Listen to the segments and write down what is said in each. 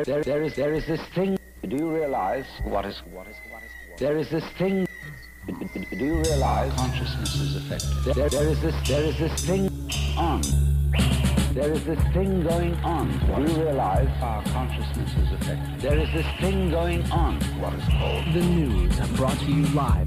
There is this thing. Do you realize what is? There is this thing. Do you realize consciousness is affected? There is this thing on. There is this thing going on. Do you realize how consciousness is affected? There is this thing going on. What is called the news, brought to you live.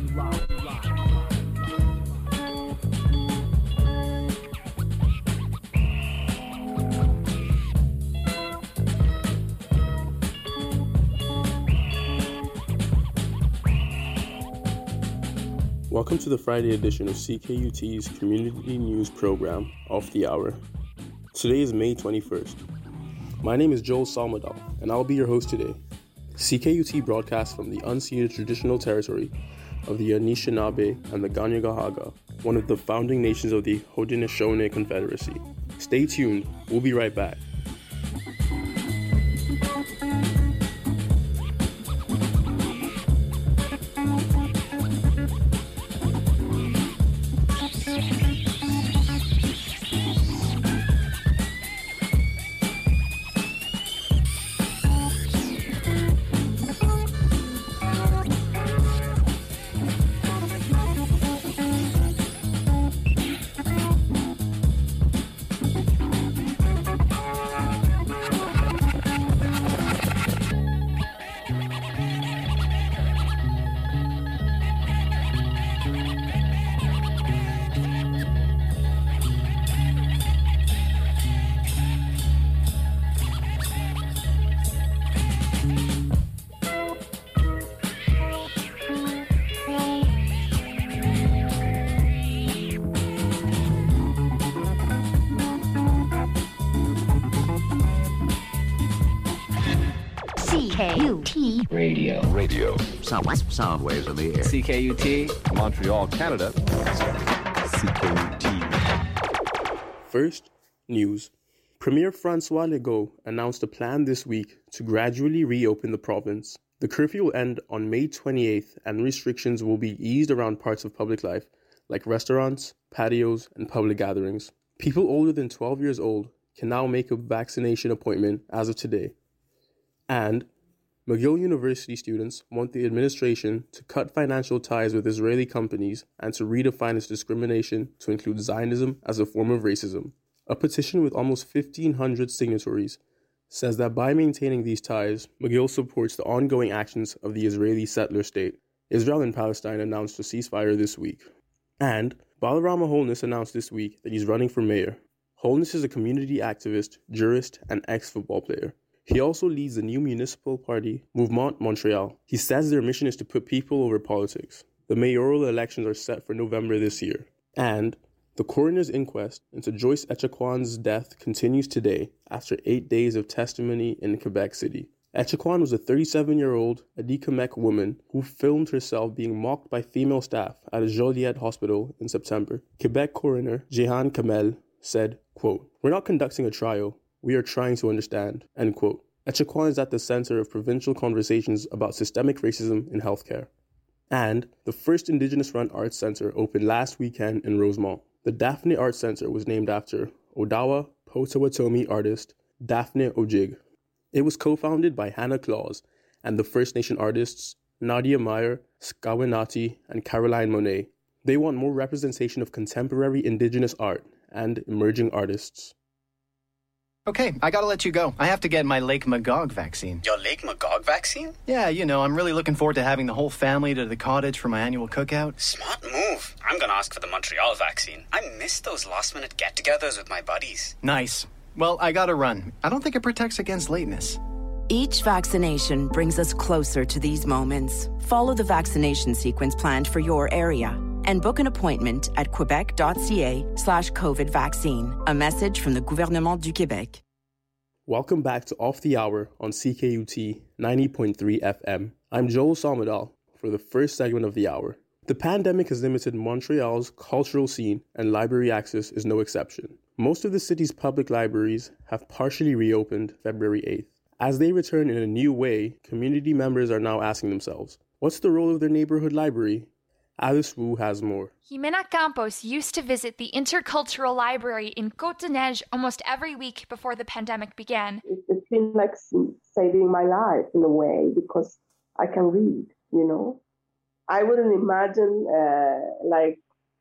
Welcome to the Friday edition of CKUT's community news program, Off the Hour. Today is May 21st. My name is Joel Salmadal, and I'll be your host today. CKUT broadcasts from the unceded traditional territory of the Anishinaabe and the Kanien'kehá:ka, one of the founding nations of the Haudenosaunee Confederacy. Stay tuned, we'll be right back. CKUT Radio. Sound waves in the air. CKUT Montreal, Canada. CKUT. First, news. Premier François Legault announced a plan this week to gradually reopen the province. The curfew will end on May 28th and restrictions will be eased around parts of public life like restaurants, patios, and public gatherings. People older than 12 years old can now make a vaccination appointment as of today. And McGill University students want the administration to cut financial ties with Israeli companies and to redefine its discrimination to include Zionism as a form of racism. A petition with almost 1,500 signatories says that by maintaining these ties, McGill supports the ongoing actions of the Israeli settler state. Israel and Palestine announced a ceasefire this week. And Balarama Holness announced this week that he's running for mayor. Holness is a community activist, jurist, and ex-football player. He also leads the new municipal party, Mouvement Montreal. He says their mission is to put people over politics. The mayoral elections are set for November this year. And the coroner's inquest into Joyce Echaquan's death continues today after 8 days of testimony in Quebec City. Echaquan was a 37-year-old Atikamekw woman who filmed herself being mocked by female staff at a Joliette hospital in September. Quebec coroner Jehan Kamel said, quote, "We're not conducting a trial. We are trying to understand," end quote. Echaquan is at the center of provincial conversations about systemic racism in healthcare. And the first Indigenous-run arts center opened last weekend in Rosemont. The Daphne Arts Center was named after Odawa Potawatomi artist Daphne Ojig. It was co-founded by Hannah Claus and the First Nation artists Nadia Meyer, Skawinati, and Caroline Monet. They want more representation of contemporary Indigenous art and emerging artists. Okay, I gotta let you go. I have to get my Lake Magog vaccine. Your Lake Magog vaccine? Yeah, I'm really looking forward to having the whole family to the cottage for my annual cookout. Smart move. I'm gonna ask for the Montreal vaccine. I miss those last-minute get-togethers with my buddies. Nice. Well, I gotta run. I don't think it protects against lateness. Each vaccination brings us closer to these moments. Follow the vaccination sequence planned for your area and book an appointment at quebec.ca/COVID vaccine. A message from the Gouvernement du Québec. Welcome back to Off the Hour on CKUT 90.3 FM. I'm Joel Salmadal for the first segment of the hour. The pandemic has limited Montreal's cultural scene, and library access is no exception. Most of the city's public libraries have partially reopened February 8th. As they return in a new way, community members are now asking themselves, what's the role of their neighborhood library? Alice Wu has more. Jimena Campos used to visit the Intercultural Library in Côte-de-Neige almost every week before the pandemic began. It's been like saving my life in a way because I can read, you know. I wouldn't imagine like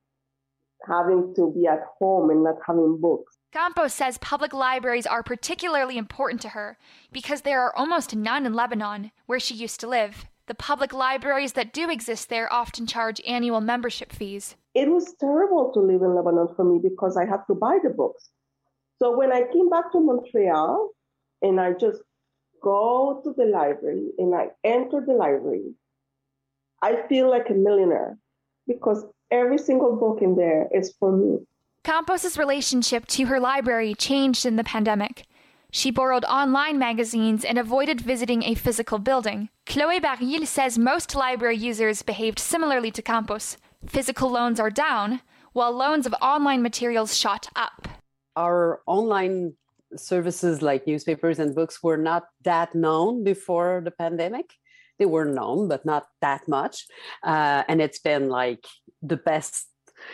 having to be at home and not having books. Campos says public libraries are particularly important to her because there are almost none in Lebanon, where she used to live. The public libraries that do exist there often charge annual membership fees. It was terrible to live in Lebanon for me because I had to buy the books. So when I came back to Montreal and I just go to the library and I enter the library, I feel like a millionaire because every single book in there is for me. Campos's relationship to her library changed in the pandemic. She borrowed online magazines and avoided visiting a physical building. Chloé Baril says most library users behaved similarly to Campos. Physical loans are down, while loans of online materials shot up. Our online services like newspapers and books were not that known before the pandemic. They were known, but not that much. And it's been like the best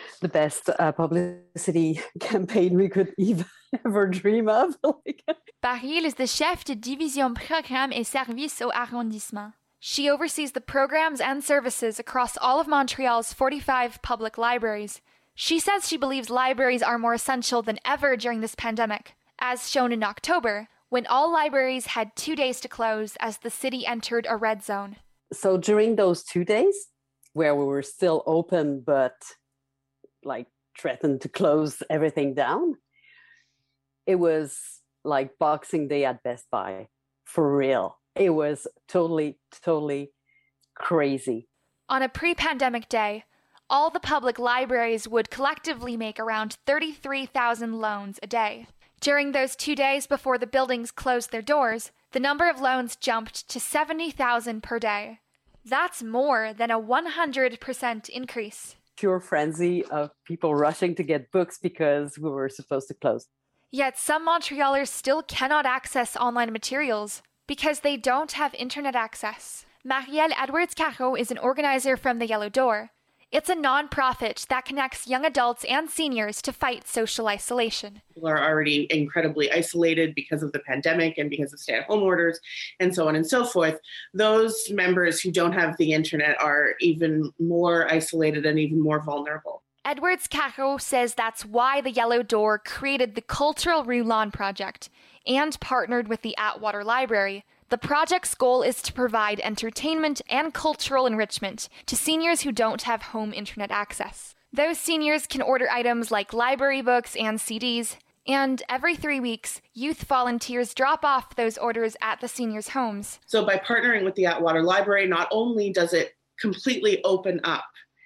publicity campaign we could even ever dream of. Baril is the chef de division programmes et services au arrondissement. She oversees the programs and services across all of Montreal's 45 public libraries. She says she believes libraries are more essential than ever during this pandemic, as shown in October, when all libraries had 2 days to close as the city entered a red zone. So during those 2 days, where we were still open but like threatened to close everything down, it was like Boxing Day at Best Buy, for real. It was totally crazy. On a pre-pandemic day, all the public libraries would collectively make around 33,000 loans a day. During those 2 days before the buildings closed their doors, the number of loans jumped to 70,000 per day. That's more than a 100% increase. Pure frenzy of people rushing to get books because we were supposed to close. Yet some Montrealers still cannot access online materials because they don't have internet access. Marielle Edwards-Caro is an organizer from the Yellow Door. It's a non-profit that connects young adults and seniors to fight social isolation. People are already incredibly isolated because of the pandemic and because of stay-at-home orders and so on and so forth. Those members who don't have the internet are even more isolated and even more vulnerable. Edwards-Caro says that's why the Yellow Door created the Cultural Rue Lawn Project and partnered with the Atwater Library. The project's goal is to provide entertainment and cultural enrichment to seniors who don't have home internet access. Those seniors can order items like library books and CDs, and every 3 weeks, youth volunteers drop off those orders at the seniors' homes. So by partnering with the Atwater Library, not only does it completely open up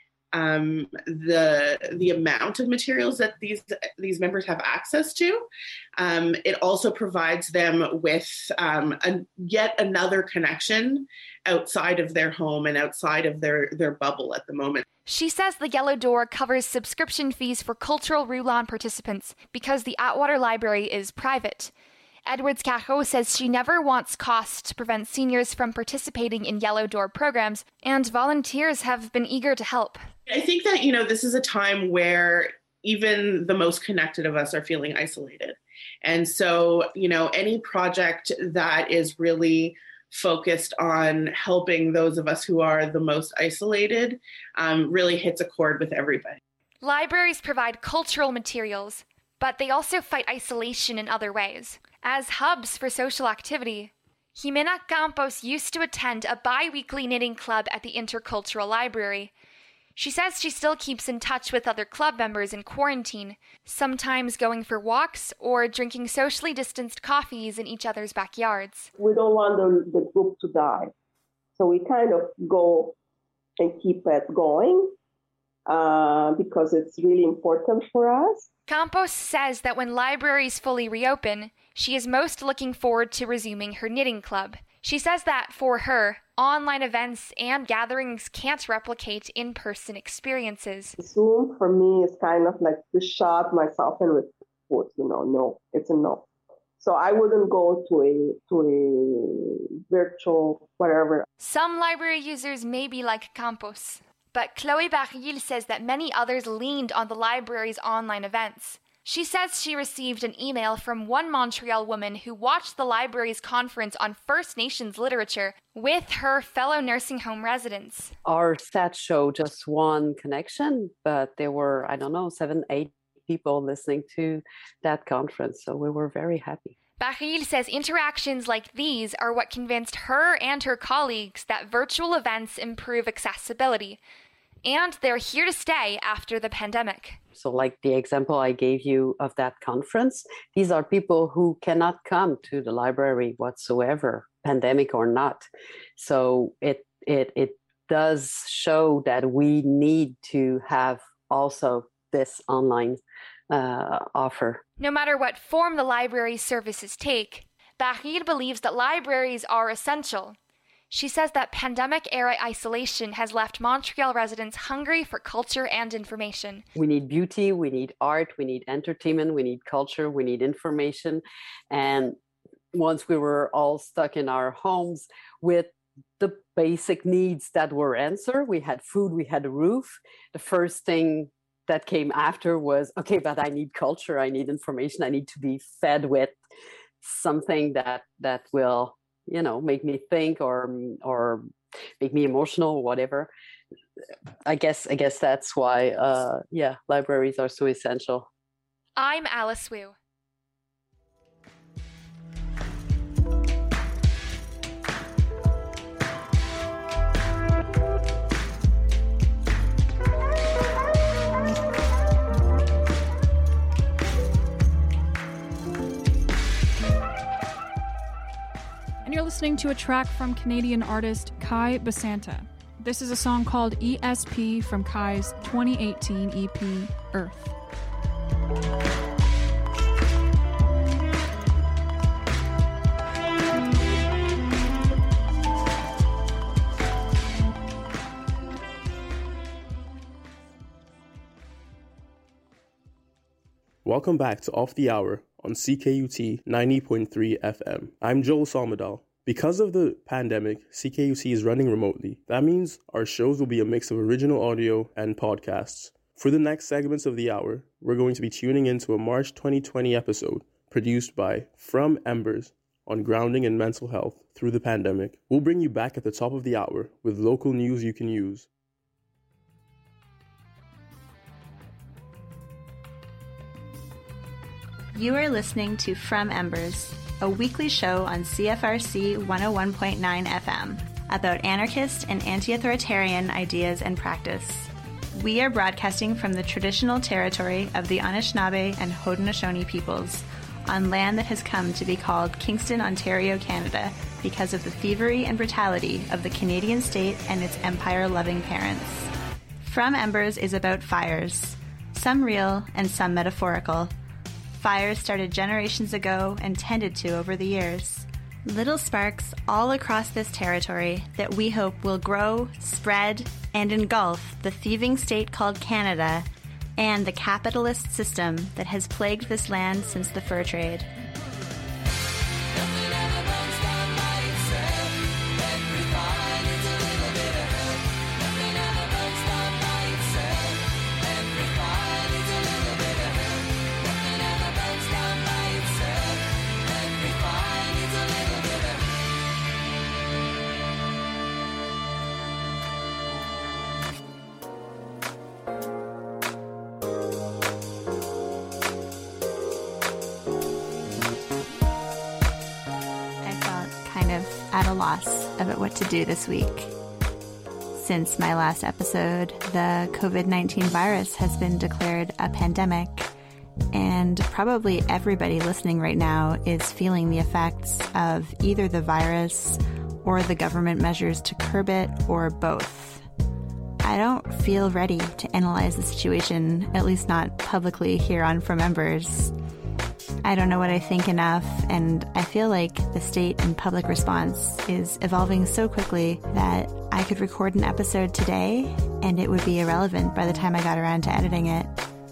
the amount of materials that these members have access to. It also provides them with yet another connection outside of their home and outside of their bubble at the moment. She says the Yellow Door covers subscription fees for Cultural Rue Lawn participants because the Atwater Library is private. Edwards-Caro says she never wants costs to prevent seniors from participating in Yellow Door programs, and volunteers have been eager to help. I think that, this is a time where even the most connected of us are feeling isolated. And so, any project that is really focused on helping those of us who are the most isolated really hits a chord with everybody. Libraries provide cultural materials, but they also fight isolation in other ways. As hubs for social activity, Jimena Campos used to attend a bi-weekly knitting club at the Intercultural Library. She says she still keeps in touch with other club members in quarantine, sometimes going for walks or drinking socially distanced coffees in each other's backyards. We don't want the group to die, so we kind of go and keep it going because it's really important for us. Campos says that when libraries fully reopen, she is most looking forward to resuming her knitting club. She says that, for her, online events and gatherings can't replicate in-person experiences. Zoom, for me, is kind of like to shut myself in with foot, no, it's a no. So I wouldn't go to a virtual whatever. Some library users may be like Campos, but Chloé Baril says that many others leaned on the library's online events. She says she received an email from one Montreal woman who watched the library's conference on First Nations literature with her fellow nursing home residents. Our stats show just one connection, but there were, 7, 8 people listening to that conference, so we were very happy. Baril says interactions like these are what convinced her and her colleagues that virtual events improve accessibility, and they're here to stay after the pandemic. So like the example I gave you of that conference, these are people who cannot come to the library whatsoever, pandemic or not. So it does show that we need to have also this online offer. No matter what form the library's services take, Baril believes that libraries are essential. She says that pandemic-era isolation has left Montreal residents hungry for culture and information. We need beauty, we need art, we need entertainment, we need culture, we need information. And once we were all stuck in our homes with the basic needs that were answered, we had food, we had a roof. The first thing that came after was, okay, but I need culture, I need information, I need to be fed with something that will, make me think or make me emotional or whatever. I guess that's why, libraries are so essential. I'm Alice Wu. You're listening to a track from Canadian artist Kai Basanta. This is a song called ESP from Kai's 2018 EP, Earth. Welcome back to Off the Hour on CKUT 90.3 FM. I'm Joel Salmadal. Because of the pandemic, CKUT is running remotely. That means our shows will be a mix of original audio and podcasts. For the next segments of the hour, we're going to be tuning into a March 2020 episode produced by From Embers on grounding in mental health through the pandemic. We'll bring you back at the top of the hour with local news you can use. You are listening to From Embers, a weekly show on CFRC 101.9 FM about anarchist and anti-authoritarian ideas and practice. We are broadcasting from the traditional territory of the Anishinaabe and Haudenosaunee peoples on land that has come to be called Kingston, Ontario, Canada because of the thievery and brutality of the Canadian state and its empire-loving parents. From Embers is about fires, some real and some metaphorical. Fires started generations ago and tended to over the years. Little sparks all across this territory that we hope will grow, spread, and engulf the thieving state called Canada and the capitalist system that has plagued this land since the fur trade. At a loss about what to do this week. Since my last episode, the COVID-19 virus has been declared a pandemic, and probably everybody listening right now is feeling the effects of either the virus or the government measures to curb it, or both. I don't feel ready to analyze the situation, at least not publicly here on From Embers. I don't know what I think enough, and I feel like the state and public response is evolving so quickly that I could record an episode today and it would be irrelevant by the time I got around to editing it.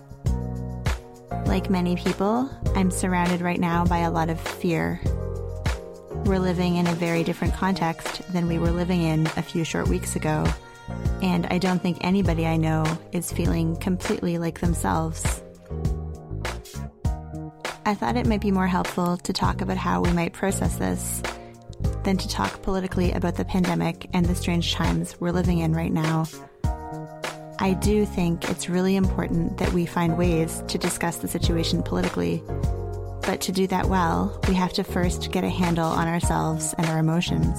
Like many people, I'm surrounded right now by a lot of fear. We're living in a very different context than we were living in a few short weeks ago, and I don't think anybody I know is feeling completely like themselves. I thought it might be more helpful to talk about how we might process this than to talk politically about the pandemic and the strange times we're living in right now. I do think it's really important that we find ways to discuss the situation politically, but to do that well, we have to first get a handle on ourselves and our emotions.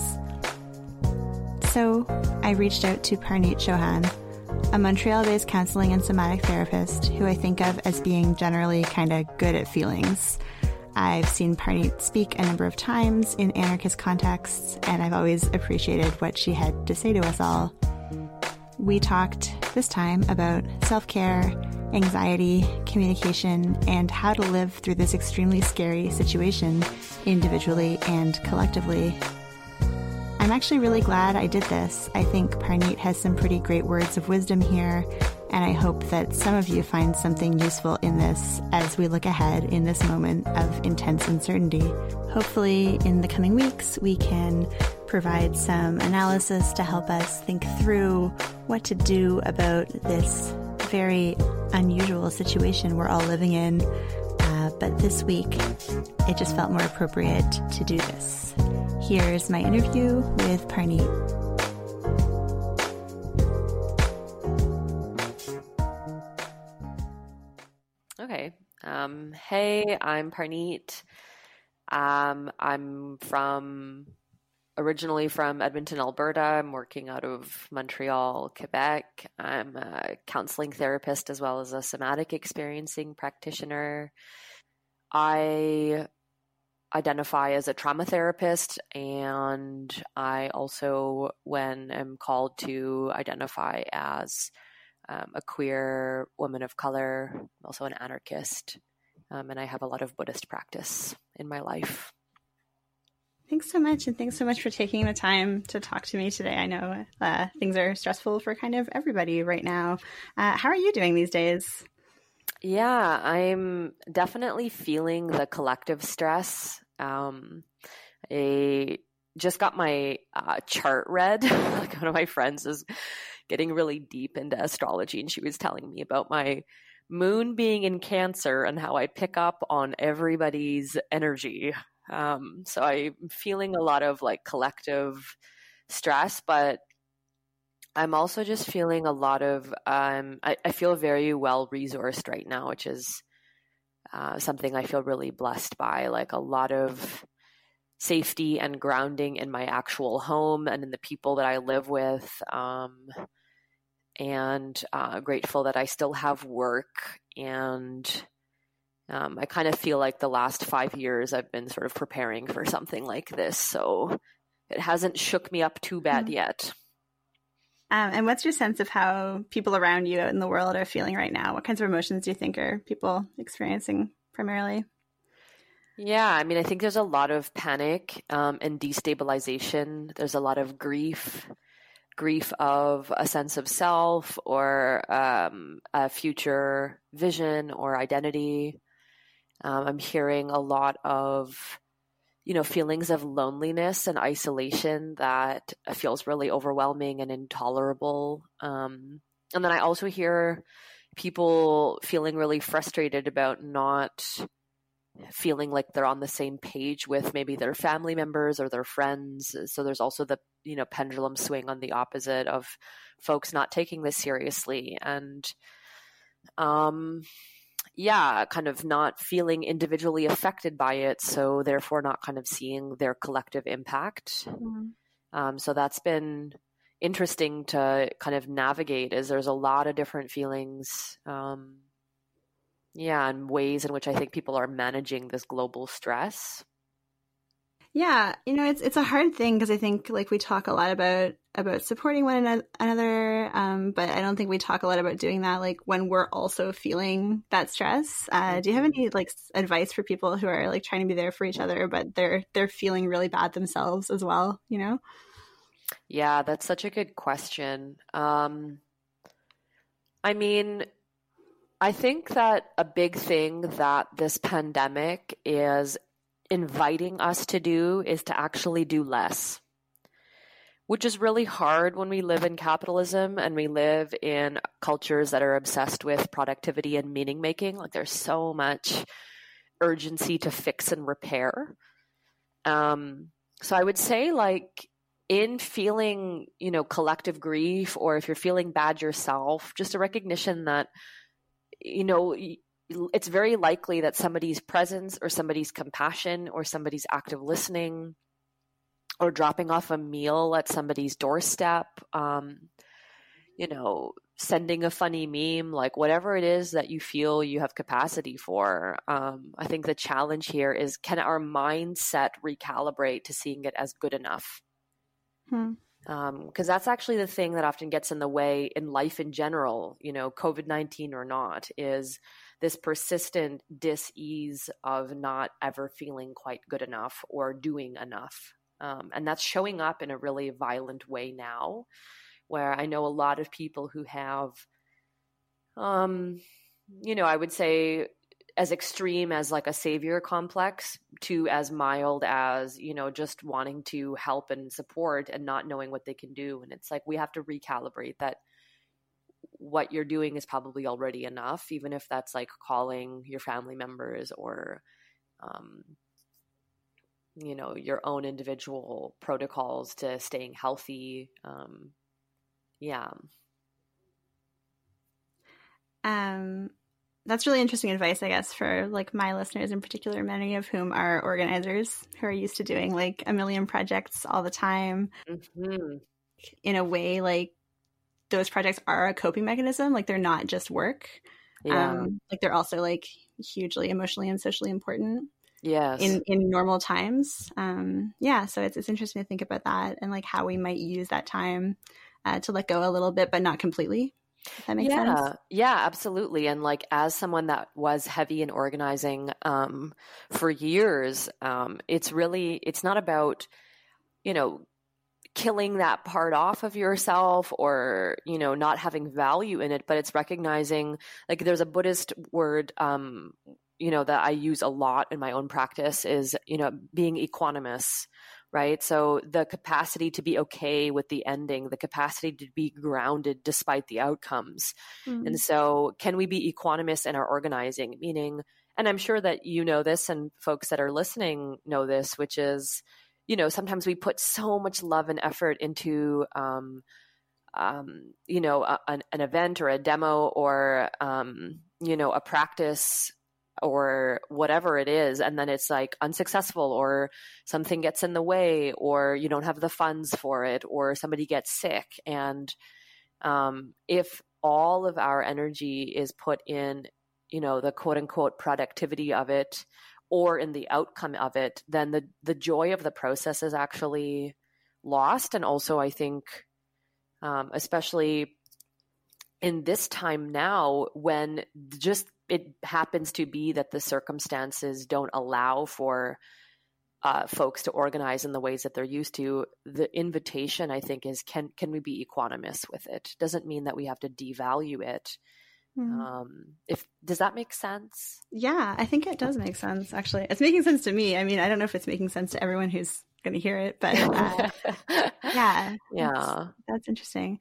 So I reached out to Parneet Chauhan, a Montreal-based counseling and somatic therapist who I think of as being generally kind of good at feelings. I've seen Parneet speak a number of times in anarchist contexts, and I've always appreciated what she had to say to us all. We talked this time about self-care, anxiety, communication, and how to live through this extremely scary situation individually and collectively. I'm actually really glad I did this. I think Parneet has some pretty great words of wisdom here, and I hope that some of you find something useful in this as we look ahead in this moment of intense uncertainty. Hopefully, in the coming weeks, we can provide some analysis to help us think through what to do about this very unusual situation we're all living in. But this week, it just felt more appropriate to do this. Here's my interview with Parneet. Okay. Hey, I'm Parneet. I'm originally from Edmonton, Alberta. I'm working out of Montreal, Quebec. I'm a counseling therapist as well as a somatic experiencing practitioner. I identify as a trauma therapist, and I also, when I'm called to identify as a queer woman of color, I'm also an anarchist, and I have a lot of Buddhist practice in my life. Thanks so much, and thanks so much for taking the time to talk to me today. I know things are stressful for kind of everybody right now. How are you doing these days? Yeah, I'm definitely feeling the collective stress. I just got my chart read. Like, one of my friends is getting really deep into astrology, and she was telling me about my moon being in Cancer and how I pick up on everybody's energy. So I'm feeling a lot of like collective stress, but I'm also just feeling a lot of, I feel very well resourced right now, which is something I feel really blessed by, like a lot of safety and grounding in my actual home and in the people that I live with. And grateful that I still have work. And I kind of feel like the last 5 years I've been sort of preparing for something like this. So it hasn't shook me up too bad yet. And what's your sense of how people around you out in the world are feeling right now? What kinds of emotions do you think are people experiencing primarily? Yeah, I mean, I think there's a lot of panic and destabilization. There's a lot of grief of a sense of self or a future vision or identity. I'm hearing a lot of feelings of loneliness and isolation that feels really overwhelming and intolerable. And then I also hear people feeling really frustrated about not feeling like they're on the same page with maybe their family members or their friends. So there's also the, pendulum swing on the opposite of folks not taking this seriously and, kind of not feeling individually affected by it. So therefore not kind of seeing their collective impact. Mm-hmm. So that's been interesting to kind of navigate, as there's a lot of different feelings, and ways in which I think people are managing this global stress. Yeah, it's a hard thing because I think like we talk a lot about supporting one another, but I don't think we talk a lot about doing that like when we're also feeling that stress. Do you have any like advice for people who are like trying to be there for each other, but they're feeling really bad themselves as well? Yeah, that's such a good question. I mean, I think that a big thing that this pandemic is inviting us to do is to actually do less. which is really hard when we live in capitalism and we live in cultures that are obsessed with productivity and meaning making. Like there's so much urgency to fix and repair. So I would say, like, in feeling, collective grief, or if you're feeling bad yourself, just a recognition that, it's very likely that somebody's presence or somebody's compassion or somebody's active listening or dropping off a meal at somebody's doorstep, sending a funny meme, like whatever it is that you feel you have capacity for. I think the challenge here is, can our mindset recalibrate to seeing it as good enough? Because that's actually the thing that often gets in the way in life in general, COVID-19 or not, is this persistent dis-ease of not ever feeling quite good enough or doing enough. And that's showing up in a really violent way now, where I know a lot of people who have, I would say as extreme as like a savior complex to as mild as, just wanting to help and support and not knowing what they can do. And it's like, we have to recalibrate that what you're doing is probably already enough, even if that's like calling your family members or, your own individual protocols to staying healthy. That's really interesting advice, I guess, for like my listeners in particular, many of whom are organizers who are used to doing like a million projects all the time. Mm-hmm. In a way, like those projects are a coping mechanism. Like they're not just work. Yeah. Like they're also like hugely emotionally and socially important. Yes. In normal times. So it's interesting to think about that and like how we might use that time to let go a little bit, but not completely. If that makes sense. Yeah, absolutely. And like, as someone that was heavy in organizing for years, it's not about, killing that part off of yourself or, not having value in it, but it's recognizing, like, there's a Buddhist word, that I use a lot in my own practice is, being equanimous. Right. So the capacity to be okay with the ending, the capacity to be grounded despite the outcomes. Mm-hmm. And so can we be equanimous in our organizing? Meaning, and I'm sure that you know this and folks that are listening know this, which is, sometimes we put so much love and effort into, an event or a demo or, a practice or whatever it is, and then it's like unsuccessful or something gets in the way or you don't have the funds for it or somebody gets sick. And if all of our energy is put in, the quote unquote productivity of it or in the outcome of it, then the joy of the process is actually lost. And also I think, especially in this time now when just it happens to be that the circumstances don't allow for folks to organize in the ways that they're used to, the invitation, I think, is can we be equanimous with it? Doesn't mean that we have to devalue it. Mm-hmm. Does that make sense? Yeah, I think it does make sense, actually. It's making sense to me. I mean, I don't know if it's making sense to everyone who's going to hear it, but yeah. That's interesting.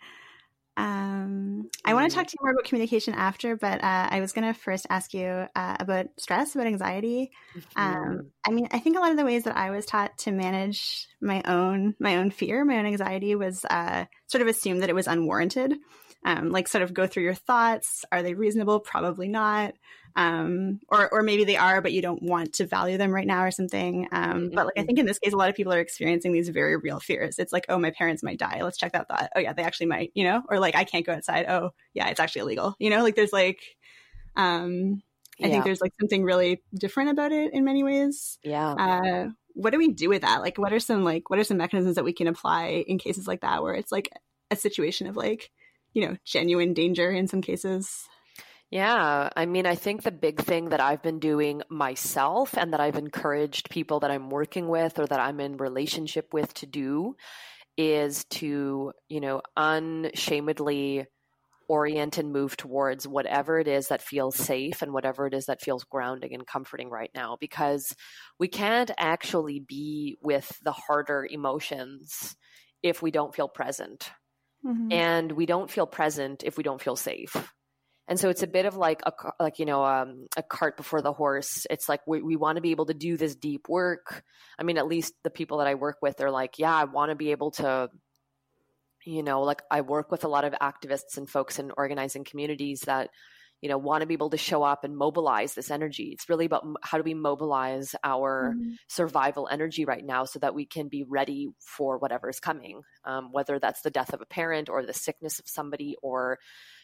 I want to talk to you more about communication after, but I was going to first ask you about stress, about anxiety. I mean, I think a lot of the ways that I was taught to manage my own fear, my own anxiety was sort of assume that it was unwarranted. Like sort of go through your thoughts. Are they reasonable? Probably not. Or maybe they are, but you don't want to value them right now or something. But like, I think in this case, a lot of people are experiencing these very real fears. It's like, oh, my parents might die. Let's check that thought. Oh yeah, they actually might, or like, I can't go outside. Oh yeah, it's actually illegal. Like there's like, I think there's like something really different about it in many ways. Yeah. What do we do with that? Like, what are some mechanisms that we can apply in cases like that, where it's like a situation of like, genuine danger in some cases? Yeah. I mean, I think the big thing that I've been doing myself and that I've encouraged people that I'm working with or that I'm in relationship with to do is to, unshamedly orient and move towards whatever it is that feels safe and whatever it is that feels grounding and comforting right now, because we can't actually be with the harder emotions if we don't feel present. Mm-hmm. And we don't feel present if we don't feel safe. And so it's a bit of like a cart before the horse. It's like we want to be able to do this deep work. I mean, at least the people that I work with, they're like, yeah, I want to be able to, like I work with a lot of activists and folks in organizing communities that, want to be able to show up and mobilize this energy. It's really about how do we mobilize our survival energy right now so that we can be ready for whatever is coming, whether that's the death of a parent or the sickness of somebody or,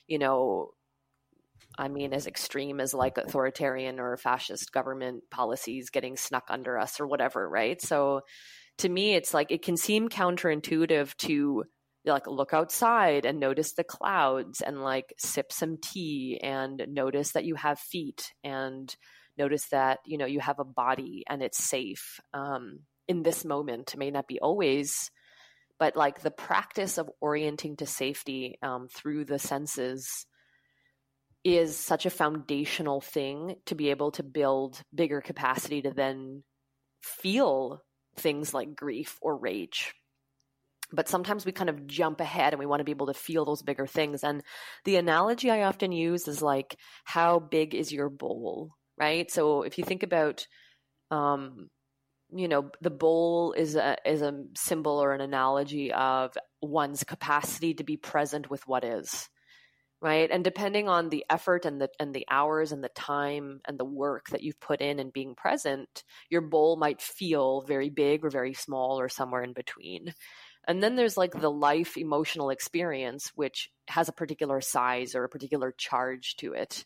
as extreme as like authoritarian or fascist government policies getting snuck under us or whatever, right? So to me, it's like it can seem counterintuitive to like look outside and notice the clouds and like sip some tea and notice that you have feet and notice that, you have a body and it's safe in this moment. It may not be always, but like the practice of orienting to safety through the senses is such a foundational thing to be able to build bigger capacity to then feel things like grief or rage. But sometimes we kind of jump ahead and we want to be able to feel those bigger things. And the analogy I often use is like, how big is your bowl, right? So if you think about, the bowl is a symbol or an analogy of one's capacity to be present with what is, right? And depending on the effort and the hours and the time and the work that you've put in being present, your bowl might feel very big or very small or somewhere in between. And then there's like the life emotional experience, which has a particular size or a particular charge to it.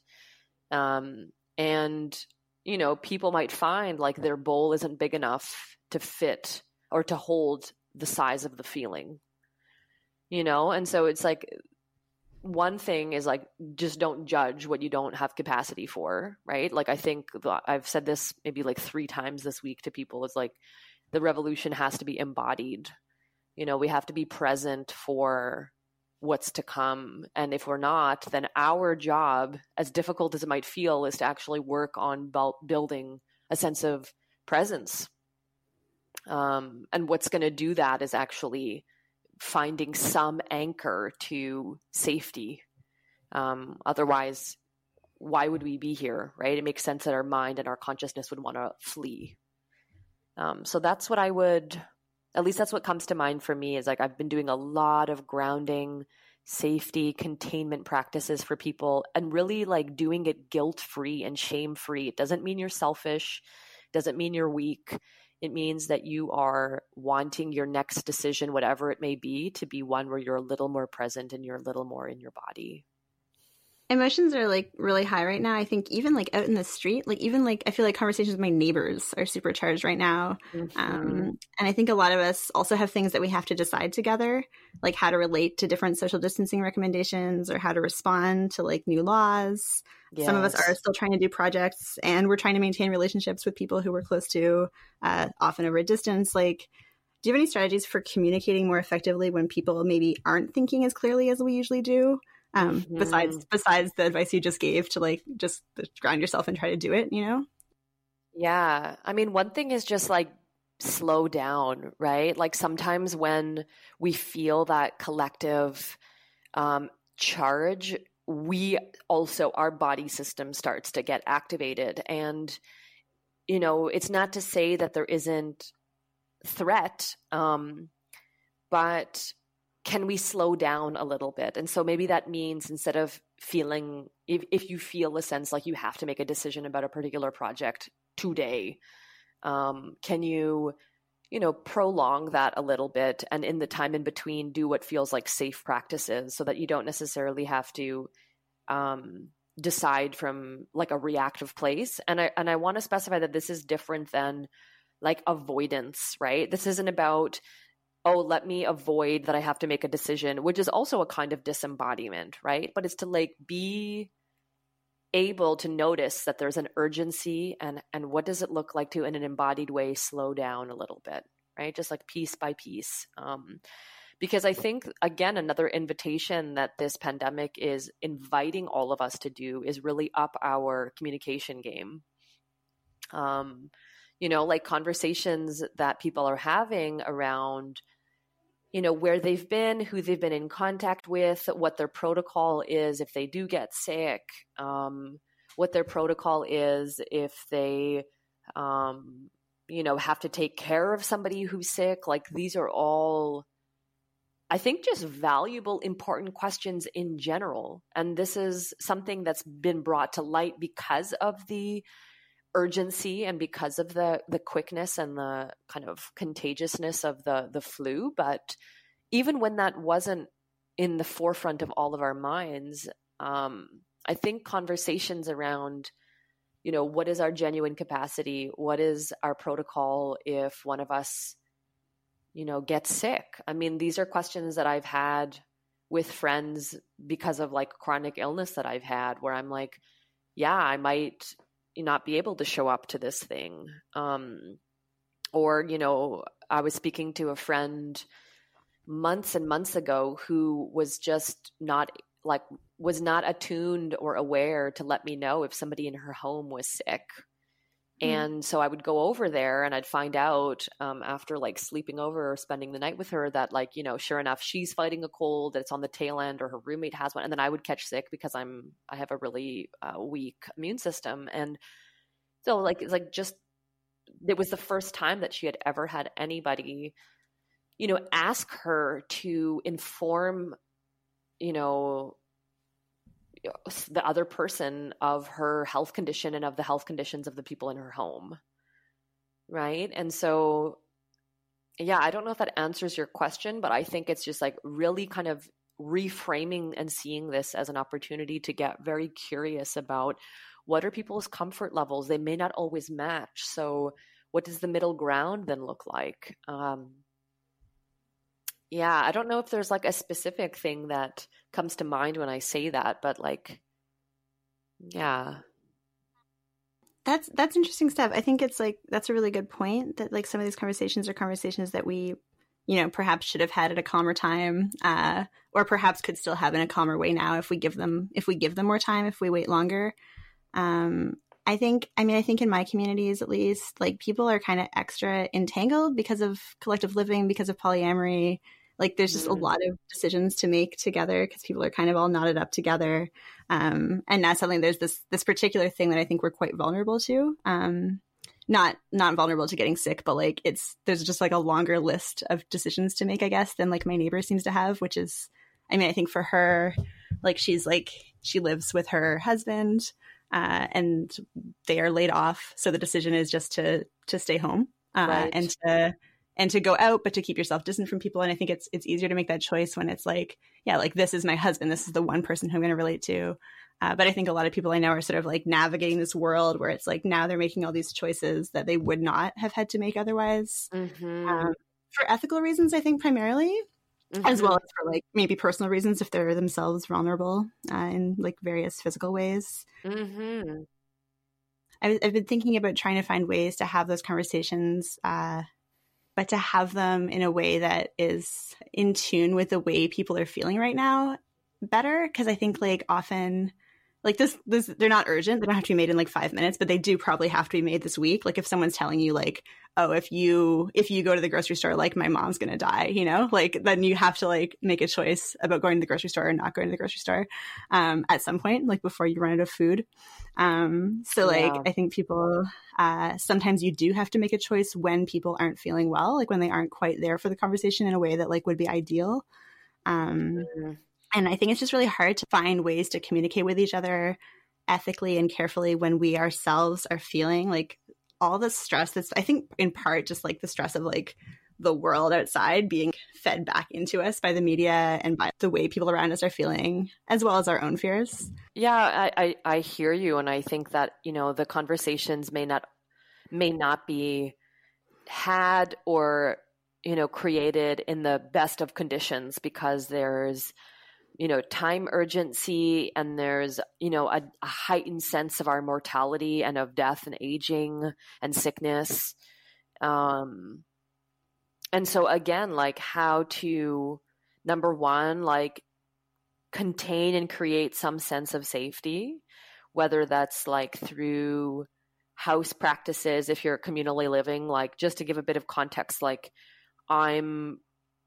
People might find like their bowl isn't big enough to fit or to hold the size of the feeling, And so it's like one thing is like, just don't judge what you don't have capacity for, right? Like I think I've said this maybe like 3 times this week to people. It's like the revolution has to be embodied. We have to be present for what's to come. And if we're not, then our job, as difficult as it might feel, is to actually work on building a sense of presence. And what's going to do that is actually finding some anchor to safety. Otherwise, why would we be here, right? It makes sense that our mind and our consciousness would want to flee. So that's what at least that's what comes to mind for me is like I've been doing a lot of grounding, safety, containment practices for people and really like doing it guilt-free and shame-free. It doesn't mean you're selfish. It doesn't mean you're weak. It means that you are wanting your next decision, whatever it may be, to be one where you're a little more present and you're a little more in your body. Emotions are like really high right now. I think even like out in the street, like even like I feel like conversations with my neighbors are supercharged right now. And I think a lot of us also have things that we have to decide together, like how to relate to different social distancing recommendations or how to respond to like new laws. Yes. Some of us are still trying to do projects and we're trying to maintain relationships with people who we're close to, often over a distance. Like, do you have any strategies for communicating more effectively when people maybe aren't thinking as clearly as we usually do? Besides the advice you just gave to like just ground yourself and try to do it, Yeah. I mean, one thing is just like slow down, right? Like sometimes when we feel that collective charge, our body system starts to get activated. And, it's not to say that there isn't threat, but can we slow down a little bit? And so maybe that means instead of feeling, if you feel a sense like you have to make a decision about a particular project today, can you, prolong that a little bit and in the time in between do what feels like safe practices so that you don't necessarily have to decide from like a reactive place. And I want to specify that this is different than like avoidance, right? This isn't about let me avoid that I have to make a decision, which is also a kind of disembodiment, right? But it's to like be able to notice that there's an urgency and what does it look like to, in an embodied way, slow down a little bit, right? Just like piece by piece. Because I think, again, another invitation that this pandemic is inviting all of us to do is really up our communication game. Like conversations that people are having around where they've been, who they've been in contact with, what their protocol is if they do get sick, what their protocol is if they, have to take care of somebody who's sick. Like, these are all, I think, just valuable, important questions in general. And this is something that's been brought to light because of the urgency and because of the quickness and the kind of contagiousness of the flu. But even when that wasn't in the forefront of all of our minds, I think conversations around, what is our genuine capacity? What is our protocol if one of us, gets sick? I mean, these are questions that I've had with friends because of like chronic illness that I've had, where I'm like, yeah, I might not be able to show up to this thing. Or, I was speaking to a friend months and months ago who was just was not attuned or aware to let me know if somebody in her home was sick. And so I would go over there and I'd find out after like sleeping over or spending the night with her that sure enough, she's fighting a cold, that it's on the tail end, or her roommate has one. And then I would catch sick because I have a really weak immune system. And so it was the first time that she had ever had anybody, ask her to inform, the other person of her health condition and of the health conditions of the people in her home. Right. And so, yeah, I don't know if that answers your question, but I think it's just like really kind of reframing and seeing this as an opportunity to get very curious about what are people's comfort levels. They may not always match. So what does the middle ground then look like? Yeah, I don't know if there's like a specific thing that comes to mind when I say that, but yeah. That's interesting stuff. I think it's like, that's a really good point, that like some of these conversations are conversations that we, perhaps should have had at a calmer time, or perhaps could still have in a calmer way now if we give them more time, if we wait longer. I think in my communities, at least, like people are kind of extra entangled because of collective living, because of polyamory. Like there's just a lot of decisions to make together because people are kind of all knotted up together. And now suddenly there's this particular thing that I think we're quite vulnerable to. Not vulnerable to getting sick, but like there's just like a longer list of decisions to make, I guess, than like my neighbor seems to have, which is, I think for her, like she lives with her husband, and they are laid off. So the decision is just to stay home, right. and to go out, but to keep yourself distant from people. And I think it's easier to make that choice when it's like, yeah, like this is my husband. This is the one person who I'm going to relate to. But I think a lot of people I know are sort of like navigating this world where it's like now they're making all these choices that they would not have had to make otherwise, for ethical reasons, I think primarily, as well as for like maybe personal reasons if they're themselves vulnerable in like various physical ways. I've been thinking about trying to find ways to have those conversations, but to have them in a way that is in tune with the way people are feeling right now better. Because I think like often like this they're not urgent. They don't have to be made in like 5 minutes, but they do probably have to be made this week. Like if someone's telling you like, oh, if you go to the grocery store, like my mom's going to die, like then you have to like make a choice about going to the grocery store or not going to the grocery store at some point, like before you run out of food. So like, I think people, sometimes you do have to make a choice when people aren't feeling well, like when they aren't quite there for the conversation in a way that like would be ideal. And I think it's just really hard to find ways to communicate with each other ethically and carefully when we ourselves are feeling like all the stress that's, I think in part just like the stress of like the world outside being fed back into us by the media and by the way people around us are feeling, as well as our own fears. Yeah, I hear you. And I think that, the conversations may not be had or, created in the best of conditions because there's, time urgency and there's, a heightened sense of our mortality and of death and aging and sickness. And so again, like how to, number one, like contain and create some sense of safety, whether that's like through house practices, if you're communally living, like just to give a bit of context, like I'm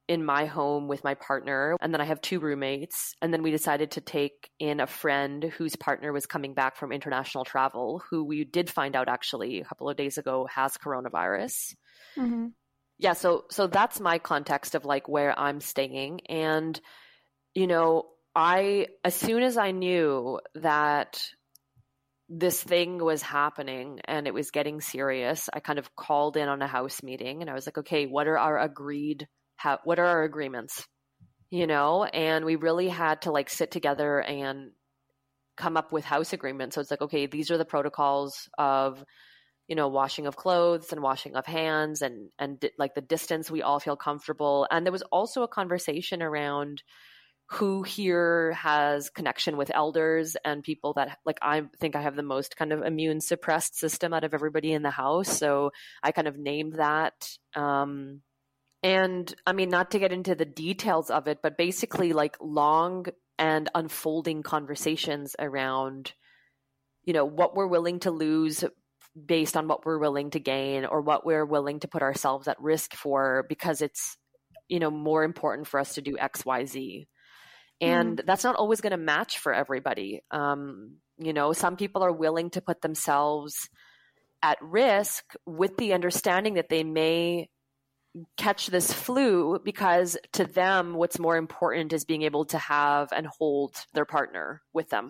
in my home with my partner, and then I have 2 roommates. And then we decided to take in a friend whose partner was coming back from international travel, who we did find out actually a couple of days ago has coronavirus. Mm-hmm. Yeah, so that's my context of like where I'm staying. And, you know, as soon as I knew that this thing was happening and it was getting serious, I kind of called in on a house meeting and I was like, okay, what are our agreements, you know? And we really had to like sit together and come up with house agreements. So it's like, okay, these are the protocols of, you know, washing of clothes and washing of hands and like the distance we all feel comfortable. And there was also a conversation around who here has connection with elders and people that, like, I think I have the most kind of immune suppressed system out of everybody in the house. So I kind of named that. And I mean, not to get into the details of it, but basically like long and unfolding conversations around, you know, what we're willing to lose based on what we're willing to gain, or what we're willing to put ourselves at risk for, because it's, you know, more important for us to do X, Y, Z. And that's not always going to match for everybody. You know, some people are willing to put themselves at risk with the understanding that they may catch this flu, because to them, what's more important is being able to have and hold their partner with them.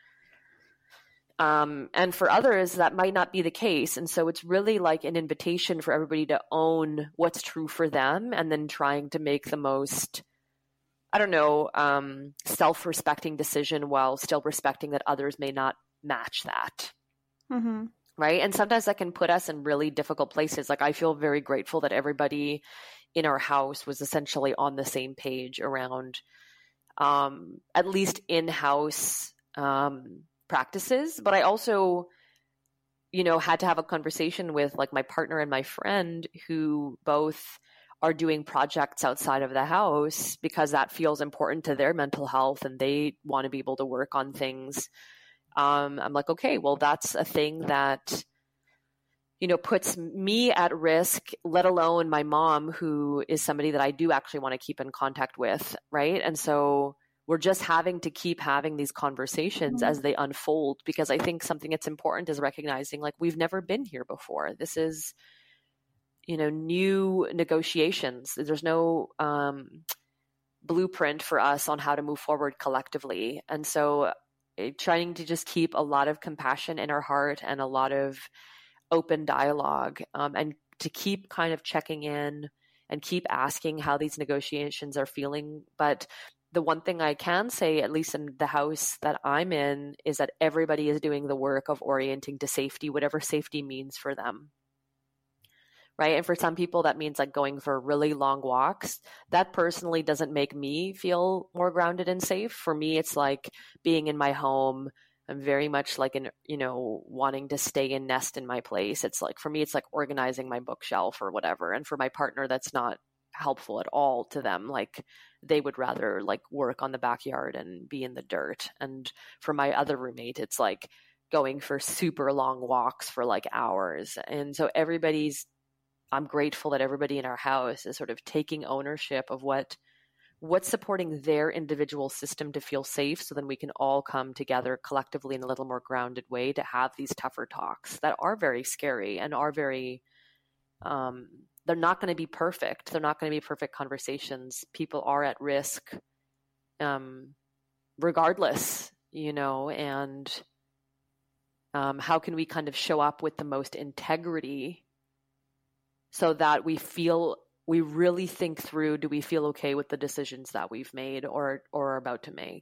And for others, that might not be the case. And so it's really like an invitation for everybody to own what's true for them, and then trying to make the most, I don't know, self-respecting decision while still respecting that others may not match that. Mm-hmm. Right. And sometimes that can put us in really difficult places. Like, I feel very grateful that everybody in our house was essentially on the same page around at least in-house practices. But I also, you know, had to have a conversation with like my partner and my friend, who both are doing projects outside of the house because that feels important to their mental health and they want to be able to work on things. I'm like, okay, well, that's a thing that, you know, puts me at risk, let alone my mom, who is somebody that I do actually want to keep in contact with. Right. And so we're just having to keep having these conversations as they unfold, because I think something that's important is recognizing, like, we've never been here before. This is, you know, new negotiations. There's no blueprint for us on how to move forward collectively. And so trying to just keep a lot of compassion in our heart and a lot of open dialogue, and to keep kind of checking in and keep asking how these negotiations are feeling. But the one thing I can say, at least in the house that I'm in, is that everybody is doing the work of orienting to safety, whatever safety means for them. Right. And for some people, that means like going for really long walks. That personally doesn't make me feel more grounded and safe. For me, it's like being in my home. I'm very much like, you know, wanting to stay and nest in my place. It's like, for me, it's like organizing my bookshelf or whatever. And for my partner, that's not helpful at all to them. Like, they would rather like work on the backyard and be in the dirt. And for my other roommate, it's like going for super long walks for like hours. And so I'm grateful that everybody in our house is sort of taking ownership of what's supporting their individual system to feel safe, so then we can all come together collectively in a little more grounded way to have these tougher talks that are very scary and are very, they're not going to be perfect. They're not going to be perfect conversations. People are at risk regardless, you know, and how can we kind of show up with the most integrity so that we really think through, do we feel okay with the decisions that we've made or are about to make?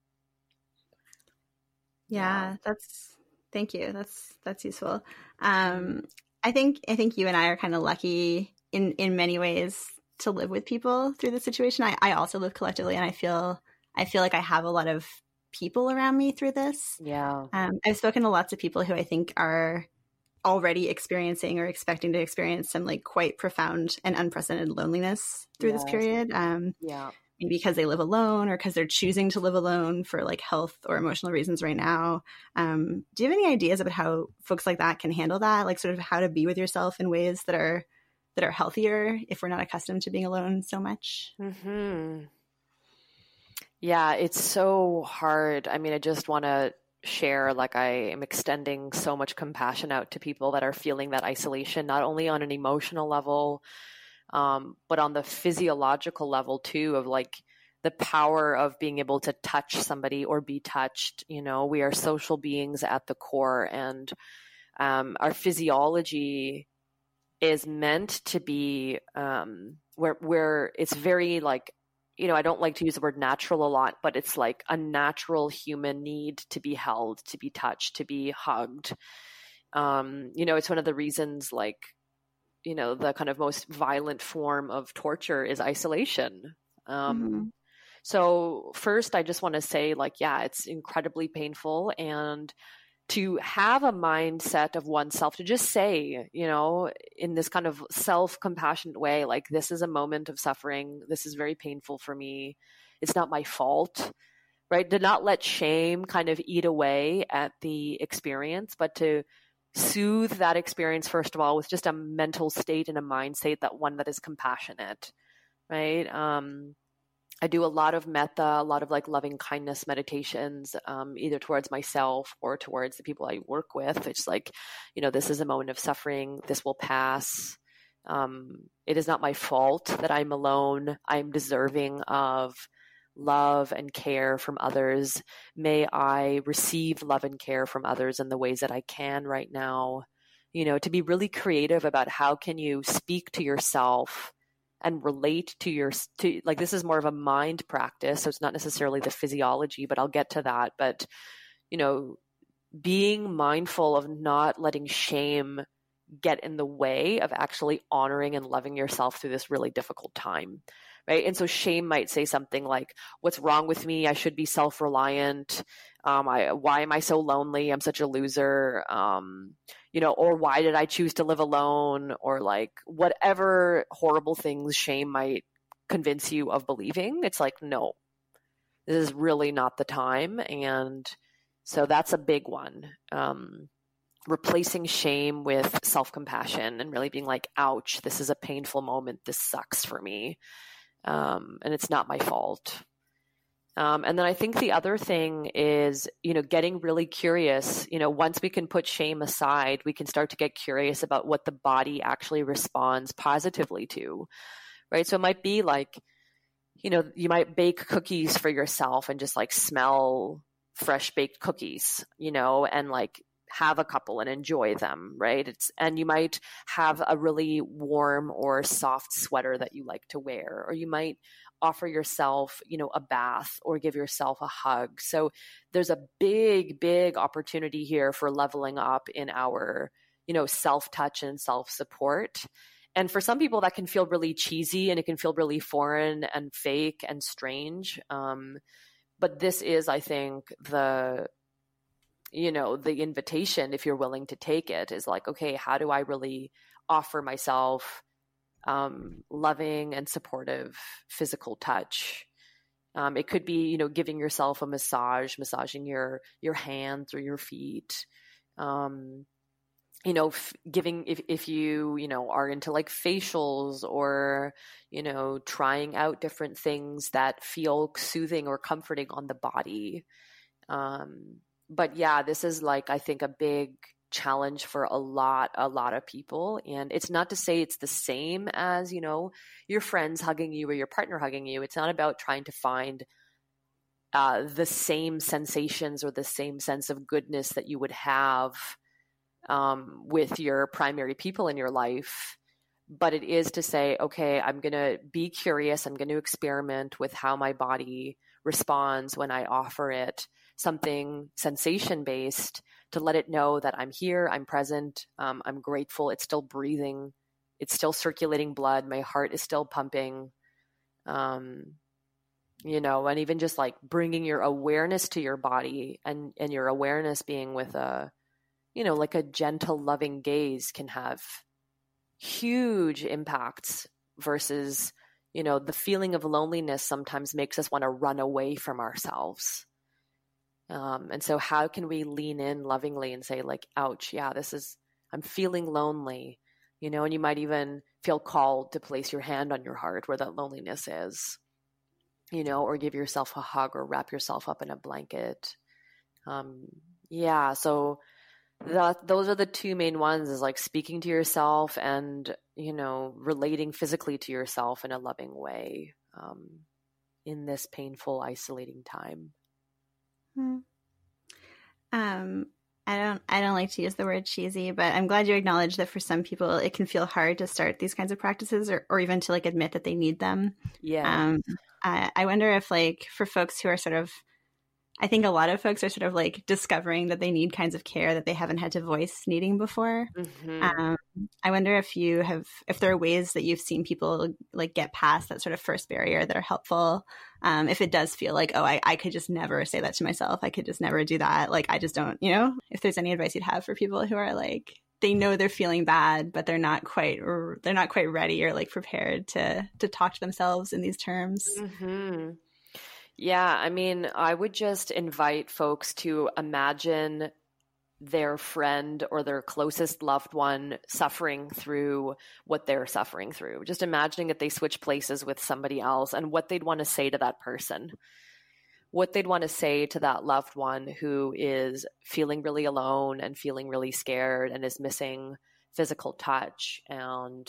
Yeah, thank you. That's useful. I think you and I are kind of lucky in many ways to live with people through this situation. I also live collectively, and I feel like I have a lot of people around me through this. Yeah. I've spoken to lots of people who I think are already experiencing or expecting to experience some like quite profound and unprecedented loneliness through this period. Yeah. Maybe because they live alone or because they're choosing to live alone for like health or emotional reasons right now. Do you have any ideas about how folks like that can handle that? Like sort of how to be with yourself in ways that are that are healthier if we're not accustomed to being alone so much? Mm-hmm. Yeah, it's so hard. I mean, I just want to share, like, I am extending so much compassion out to people that are feeling that isolation, not only on an emotional level, but on the physiological level too, of like the power of being able to touch somebody or be touched. You know, we are social beings at the core, and our physiology is meant to be where it's very like, you know, I don't like to use the word natural a lot, but it's like a natural human need to be held, to be touched, to be hugged. You know, it's one of the reasons, like, you know, the kind of most violent form of torture is isolation. So first, I just want to say, like, yeah, it's incredibly painful. And to have a mindset of oneself to just say, you know, in this kind of self-compassionate way, like, this is a moment of suffering. This is very painful for me. It's not my fault, right? To not let shame kind of eat away at the experience, but to soothe that experience, first of all, with just a mental state and a mind state, that one that is compassionate, right? I do a lot of metta, a lot of like loving kindness meditations, either towards myself or towards the people I work with. It's like, you know, this is a moment of suffering. This will pass. It is not my fault that I'm alone. I'm deserving of love and care from others. May I receive love and care from others in the ways that I can right now. You know, to be really creative about how can you speak to yourself and relate to like, this is more of a mind practice, so it's not necessarily the physiology, but I'll get to that. But, you know, being mindful of not letting shame get in the way of actually honoring and loving yourself through this really difficult time, right? And so shame might say something like, what's wrong with me? I should be self-reliant. Why am I so lonely? I'm such a loser. You know, or why did I choose to live alone? Or like whatever horrible things shame might convince you of believing. It's like, no, this is really not the time. And so that's a big one. Replacing shame with self-compassion and really being like, ouch, this is a painful moment. This sucks for me. And it's not my fault. And then I think the other thing is, you know, getting really curious. You know, once we can put shame aside, we can start to get curious about what the body actually responds positively to, right? So it might be like, you know, you might bake cookies for yourself and just like smell fresh baked cookies, you know, and like have a couple and enjoy them, right? And you might have a really warm or soft sweater that you like to wear, or you might offer yourself, you know, a bath or give yourself a hug. So there's a big, big opportunity here for leveling up in our, you know, self-touch and self-support. And for some people that can feel really cheesy and it can feel really foreign and fake and strange. But this is, I think, the invitation, if you're willing to take it, is like, okay, how do I really offer myself loving and supportive physical touch? It could be, you know, giving yourself a massage, massaging your hands or your feet. You know, giving, if you, you know, are into like facials or, you know, trying out different things that feel soothing or comforting on the body. But yeah, this is like, I think, a big challenge for a lot of people. And it's not to say it's the same as, you know, your friends hugging you or your partner hugging you. It's not about trying to find the same sensations or the same sense of goodness that you would have with your primary people in your life. But it is to say, okay, I'm going to be curious. I'm going to experiment with how my body responds when I offer it something sensation-based, to let it know that I'm here, I'm present, I'm grateful, it's still breathing, it's still circulating blood, my heart is still pumping, you know, and even just like bringing your awareness to your body and your awareness being with a, you know, like a gentle, loving gaze can have huge impacts versus, you know, the feeling of loneliness sometimes makes us want to run away from ourselves. And so how can we lean in lovingly and say like, ouch, yeah, I'm feeling lonely, you know, and you might even feel called to place your hand on your heart where that loneliness is, or give yourself a hug or wrap yourself up in a blanket. So those are the two main ones, is like speaking to yourself and, relating physically to yourself in a loving way in this painful, isolating time. I don't like to use the word cheesy, but I'm glad you acknowledge that for some people it can feel hard to start these kinds of practices or even to like admit that they need them. Yeah. I wonder if like for folks who are sort of, I think a lot of folks are sort of like discovering that they need kinds of care that they haven't had to voice needing before. Mm-hmm. I wonder if there are ways that you've seen people like get past that sort of first barrier that are helpful. If it does feel like, I could just never say that to myself. I could just never do that. Like, I just don't, if there's any advice you'd have for people who are like, they know they're feeling bad, but they're not quite ready or like prepared to talk to themselves in these terms. Mm-hmm. Yeah, I mean, I would just invite folks to imagine their friend or their closest loved one suffering through what they're suffering through. Just imagining that they switch places with somebody else and what they'd want to say to that person. What they'd want to say to that loved one who is feeling really alone and feeling really scared and is missing physical touch and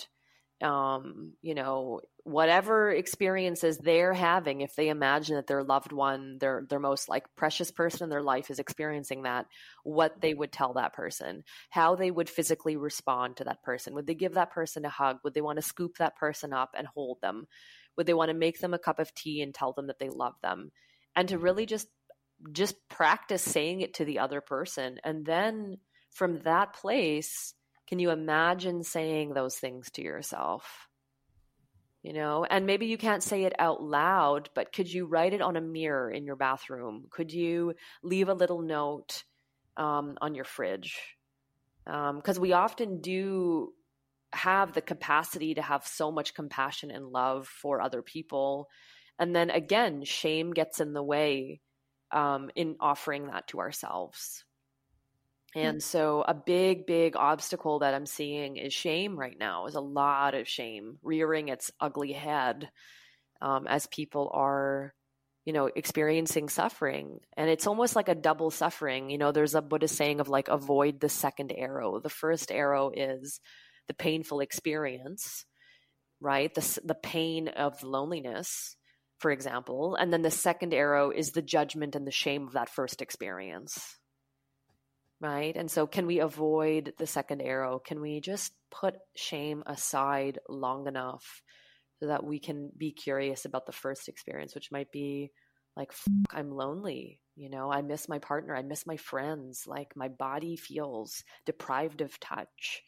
whatever experiences they're having, if they imagine that their loved one, their most like precious person in their life is experiencing that, what they would tell that person, how they would physically respond to that person. Would they give that person a hug? Would they want to scoop that person up and hold them? Would they want to make them a cup of tea and tell them that they love them? And to really just practice saying it to the other person. And then from that place, can you imagine saying those things to yourself? And maybe you can't say it out loud, but could you write it on a mirror in your bathroom? Could you leave a little note on your fridge? Because we often do have the capacity to have so much compassion and love for other people. And then again, shame gets in the way in offering that to ourselves. And so a big, big obstacle that I'm seeing is shame right now, is a lot of shame rearing its ugly head as people are, experiencing suffering. And it's almost like a double suffering. There's a Buddhist saying of like, avoid the second arrow. The first arrow is the painful experience, right? The pain of loneliness, for example. And then the second arrow is the judgment and the shame of that first experience. Right. And so can we avoid the second arrow? Can we just put shame aside long enough so that we can be curious about the first experience, which might be like, I'm lonely. I miss my partner. I miss my friends. Like my body feels deprived of touch.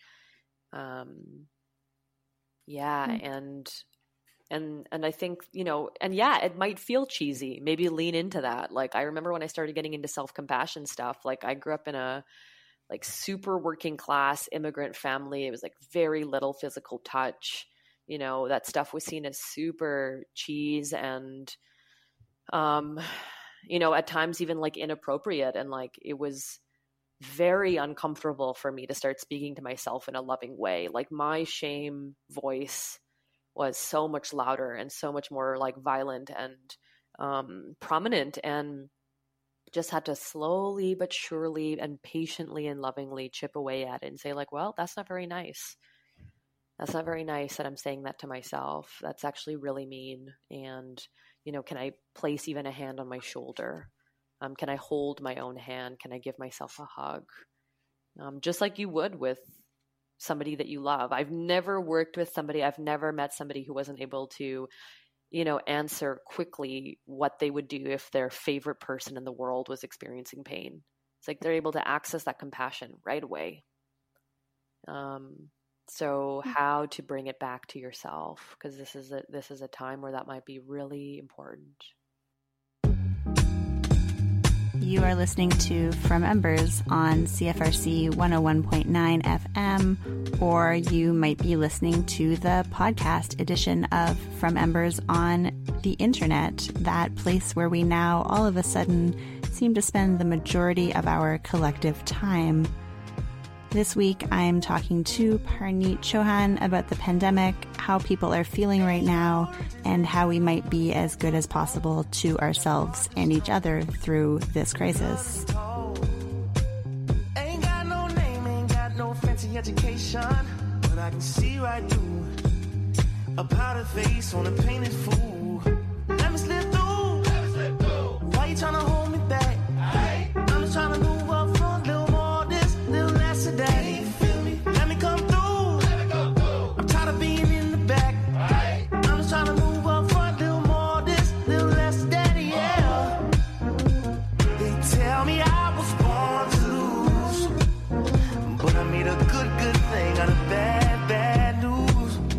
And I think, it might feel cheesy. Maybe lean into that. Like, I remember when I started getting into self-compassion stuff, like I grew up in a like super working class immigrant family. It was like very little physical touch. That stuff was seen as super cheese and, at times even like inappropriate. And like, it was very uncomfortable for me to start speaking to myself in a loving way. Like my shame voice was so much louder and so much more like violent and prominent, and just had to slowly but surely and patiently and lovingly chip away at it and say like, well, that's not very nice. That's not very nice that I'm saying that to myself. That's actually really mean. And, can I place even a hand on my shoulder? Can I hold my own hand? Can I give myself a hug? Just like you would with somebody that you love. I've never met somebody who wasn't able to, answer quickly what they would do if their favorite person in the world was experiencing pain. It's like they're able to access that compassion right away. So how to bring it back to yourself, because this is a time where that might be really important. You are listening to From Embers on CFRC 101.9 FM, or you might be listening to the podcast edition of From Embers on the internet, that place where we now all of a sudden seem to spend the majority of our collective time. This week, I'm talking to Parneet Chauhan about the pandemic, how people are feeling right now, and how we might be as good as possible to ourselves and each other through this crisis. Ain't got no name, ain't got no fancy education, but I can see right through a powdered face on a painted fool. Let me slip through. Why you trying to hold me back? I'm just trying to move up front, little more this, little less of that. Feel me? Let me come through. I'm tired of being in the back. I'm just trying to move up front, little more this, little less of that, yeah. They tell me I was born to lose, but I made a good thing out of bad news.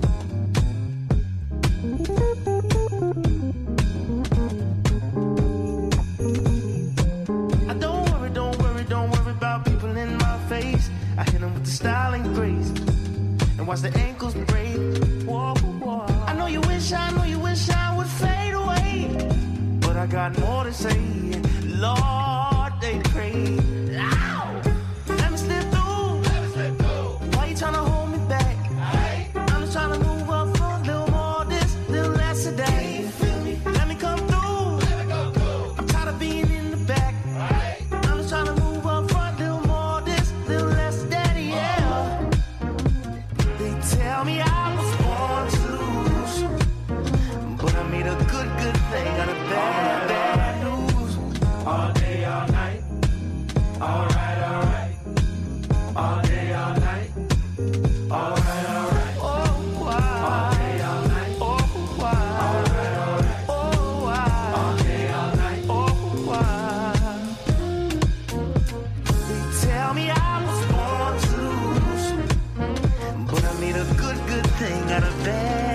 I hit him with the style and grace, and watch the ankles break. Whoa, whoa. I know you wish I would fade away, but I got more to say. Lord, they pray. Ow! Let me slip through. Why you trying to hold me back? I'm just trying to move up front, little more this, little less of that. Feel me? Let me come through. I'm tired of being in the back. I'm just trying to move up front, little more this, little less of that. Tell me I was born to lose, but I made a good thing out of bad news. All day, all night. All right. All day, all night. All right. Oh, wow. All day, all night. Oh, wow. All right. Oh, wow. All day, all night. Oh, wow. They tell me I was born to lose, but I made a good thing out of bad.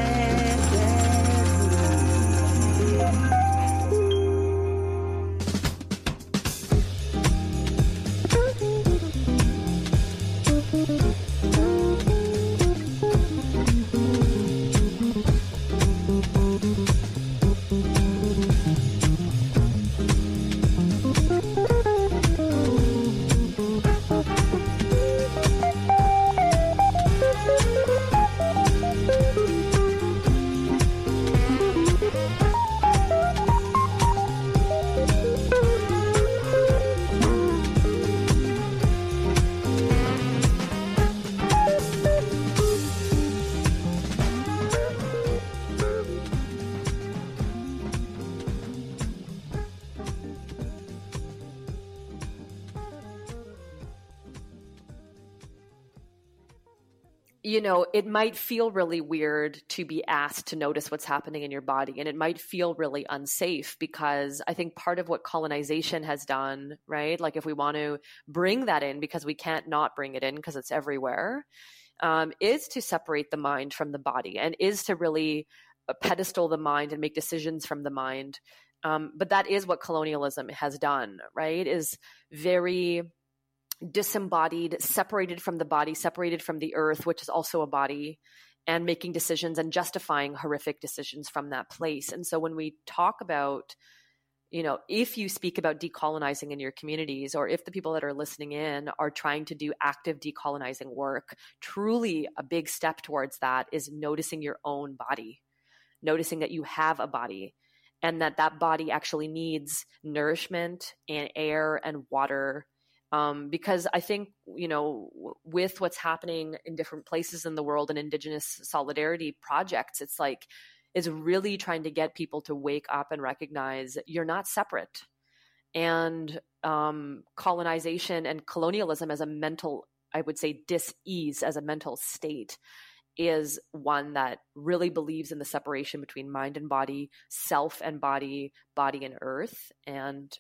You know, it might feel really weird to be asked to notice what's happening in your body, and it might feel really unsafe because I think part of what colonization has done, right? Like if we want to bring that in because we can't not bring it in because it's everywhere, is to separate the mind from the body and is to really pedestal the mind and make decisions from the mind. But that is what colonialism has done, right? Is very disembodied, separated from the body, separated from the earth, which is also a body, and making decisions and justifying horrific decisions from that place. And so when we talk about, you know, if you speak about decolonizing in your communities, or if the people that are listening in are trying to do active decolonizing work, truly a big step towards that is noticing your own body, noticing that you have a body and that that body actually needs nourishment and air and water. Because I think, you know, with what's happening in different places in the world and Indigenous solidarity projects, it's like, is really trying to get people to wake up and recognize you're not separate. And colonization and colonialism as a mental, I would say, dis-ease as a mental state is one that really believes in the separation between mind and body, self and body, body and earth. And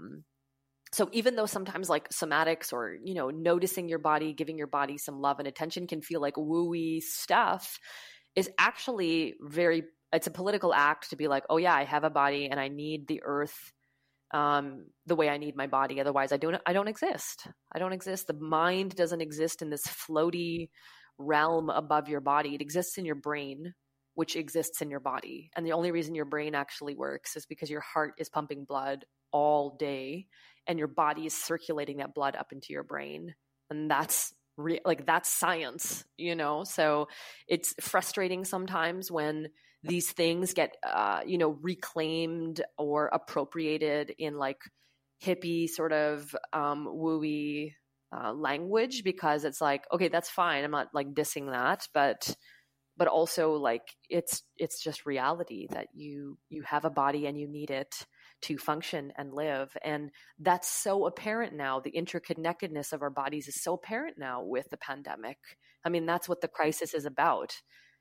so even though sometimes like somatics or, you know, noticing your body, giving your body some love and attention can feel like woo-y stuff, is actually it's a political act to be like, oh yeah, I have a body and I need the earth the way I need my body. Otherwise I don't exist. I don't exist. The mind doesn't exist in this floaty realm above your body. It exists in your brain, which exists in your body. And the only reason your brain actually works is because your heart is pumping blood all day and your body is circulating that blood up into your brain. And that's like that's science, you know? So it's frustrating sometimes when these things get, reclaimed or appropriated in like hippie sort of wooey language, because it's like, okay, that's fine. I'm not like dissing that, but also like it's just reality that you have a body and you need it to function and live. And that's so apparent now. The interconnectedness of our bodies is so apparent now with the pandemic. I mean, that's what the crisis is about.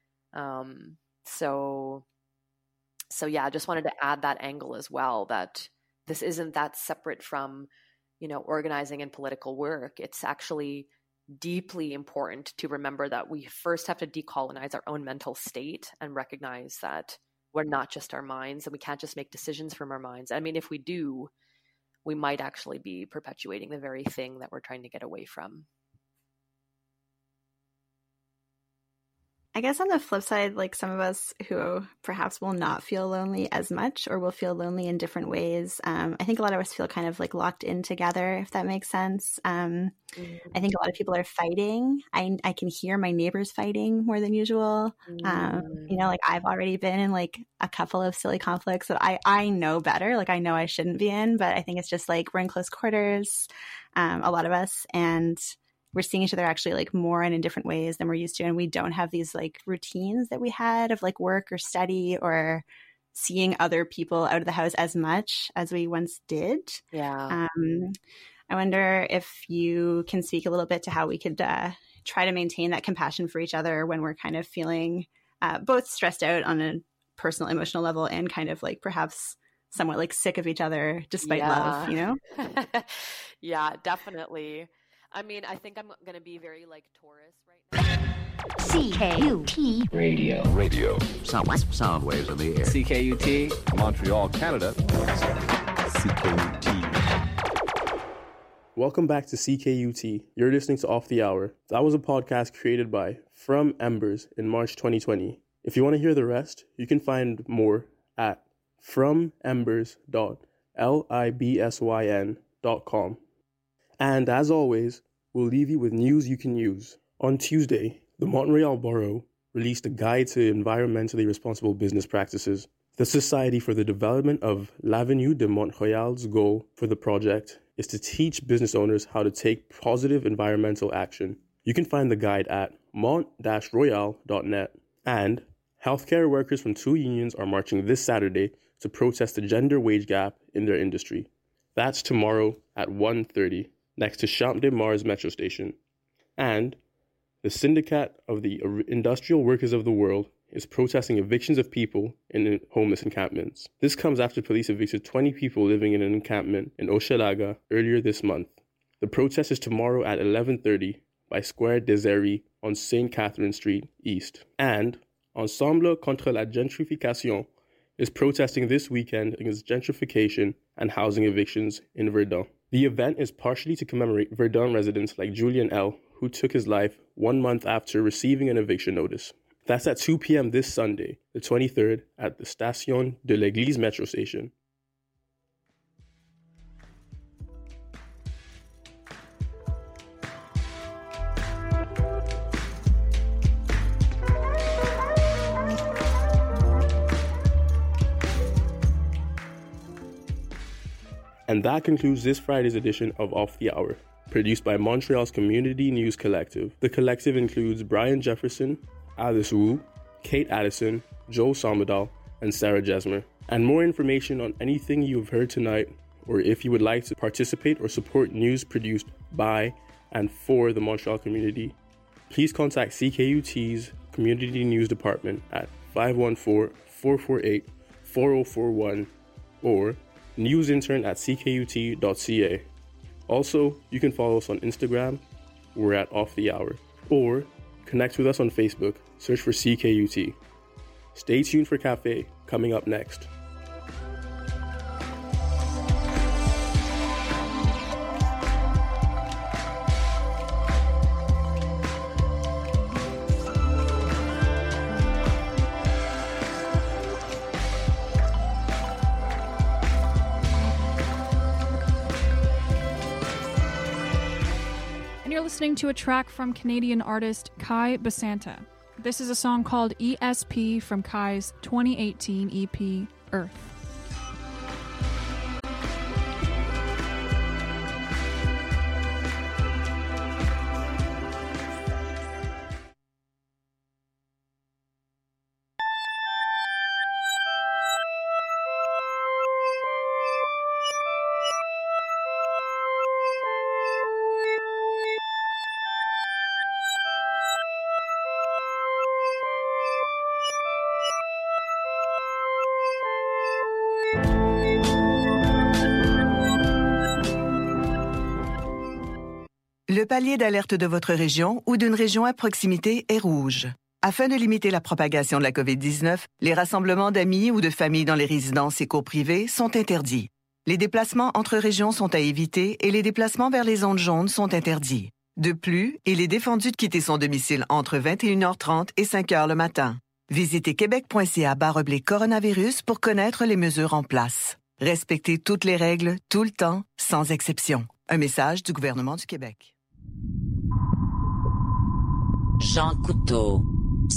So yeah, I just wanted to add that angle as well, that this isn't that separate from, organizing and political work. It's actually deeply important to remember that we first have to decolonize our own mental state and recognize that we're not just our minds and we can't just make decisions from our minds. I mean, if we do, we might actually be perpetuating the very thing that we're trying to get away from. I guess on the flip side, like some of us who perhaps will not feel lonely as much or will feel lonely in different ways. I think a lot of us feel kind of like locked in together, if that makes sense. I think a lot of people are fighting. I can hear my neighbors fighting more than usual. Like I've already been in like a couple of silly conflicts that I know better. Like I know I shouldn't be in, but I think it's just like we're in close quarters, a lot of us, and we're seeing each other actually like more and in different ways than we're used to. And we don't have these like routines that we had of like work or study or seeing other people out of the house as much as we once did. Yeah. I wonder if you can speak a little bit to how we could try to maintain that compassion for each other when we're kind of feeling both stressed out on a personal, emotional level and kind of like perhaps somewhat like sick of each other despite love, Yeah, definitely. I mean, I think I'm going to be very like Taurus right now. CKUT Radio. Sound waves in the air. CKUT, Montreal, Canada. CKUT. Welcome back to CKUT. You're listening to Off the Hour. That was a podcast created by From Embers in March 2020. If you want to hear the rest, you can find more at fromembers.libsyn.com. And as always, we'll leave you with news you can use. On Tuesday, the Montreal Borough released a guide to environmentally responsible business practices. The Society for the Development of l'Avenue de Montréal's goal for the project is to teach business owners how to take positive environmental action. You can find the guide at mont-royal.net. And healthcare workers from 2 unions are marching this Saturday to protest the gender wage gap in their industry. That's tomorrow at 1:30. Next to Champ de Mars metro station. And the Syndicate of the Industrial Workers of the World is protesting evictions of people in homeless encampments. This comes after police evicted 20 people living in an encampment in Hochelaga earlier this month. The protest is tomorrow at 11:30 by Square des Airies on St. Catherine Street East. And Ensemble contre la gentrification is protesting this weekend against gentrification and housing evictions in Verdun. The event is partially to commemorate Verdun residents like Julian L., who took his life 1 month after receiving an eviction notice. That's at 2 p.m. this Sunday, the 23rd, at the Station de l'Église metro station. And that concludes this Friday's edition of Off the Hour, produced by Montreal's Community News Collective. The collective includes Brian Jefferson, Alice Wu, Kate Addison, Joel Sommerdahl, and Sarah Jesmer. And more information on anything you have heard tonight, or if you would like to participate or support news produced by and for the Montreal community, please contact CKUT's Community News Department at 514-448-4041 or newsintern@ckut.ca. Also, you can follow us on Instagram, we're at Off the Hour, or connect with us on Facebook, search for CKUT. Stay tuned for Cafe, coming up next. you're listening to a track from Canadian artist Kai Basanta. This is a song called ESP from Kai's 2018 EP, Earth. Le palier d'alerte de votre région ou d'une région à proximité est rouge. Afin de limiter la propagation de la COVID-19, les rassemblements d'amis ou de familles dans les résidences et cours privées sont interdits. Les déplacements entre régions sont à éviter et les déplacements vers les zones jaunes sont interdits. De plus, il est défendu de quitter son domicile entre 21h30 et 5h le matin. Visitez québec.ca/coronavirus pour connaître les mesures en place. Respectez toutes les règles, tout le temps, sans exception. Un message du gouvernement du Québec. Jean Couteau,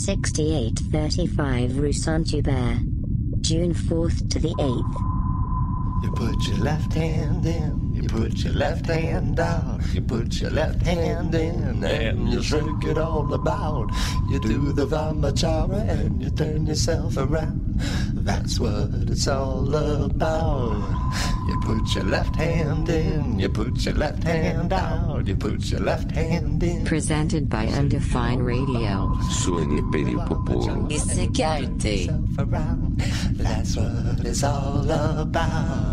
6835 Rue Saint-Hubert, June 4th to the 8th. You put your left hand in, you put your left hand out, you put your left hand in and you shake it all about. You do the Vamachara and you turn yourself around. That's what it's all about. You put your left hand in, you put your left hand out, you put your left hand in. Presented by Undefined Radio. Suoni per il popolo. E sécurité. That's what it's all about.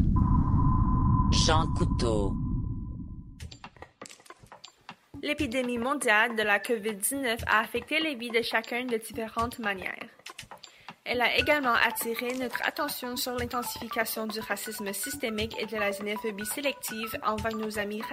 Jean Couteau. L'épidémie mondiale de la COVID-19 a affecté les vies de chacun de différentes manières. Elle a également attiré notre attention sur l'intensification du racisme systémique et de la xénophobie sélective envers nos amis